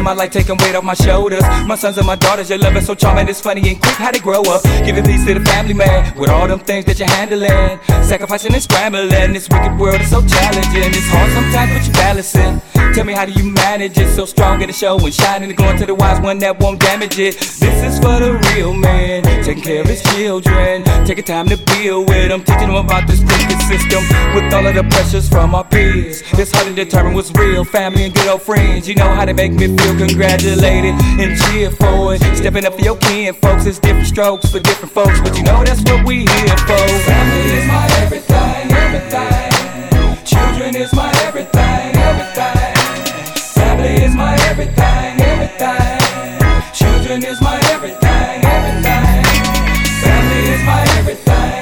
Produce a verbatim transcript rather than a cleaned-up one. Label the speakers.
Speaker 1: my life, taking weight off my shoulders. My sons and my daughters, your love is so charming, it's funny and quick how they grow up. Giving peace to the family, man, with all them things that you're handling. Sacrificing and scrambling, this wicked world is so challenging. It's hard sometimes, but you balance it. Tell me, how do you manage it? So strong in the show and shining and going to the wise one that won't damage it. This is for the real man, taking care of his children, taking time to build with them, teaching them about this cricket system. With all of the pressures from our peers, it's hard to determine what's real. Family and good old friends, you know how they make me feel. Congratulated and cheer for it. Stepping up for your kin, folks. It's different strokes for different folks, but you know that's what we here for.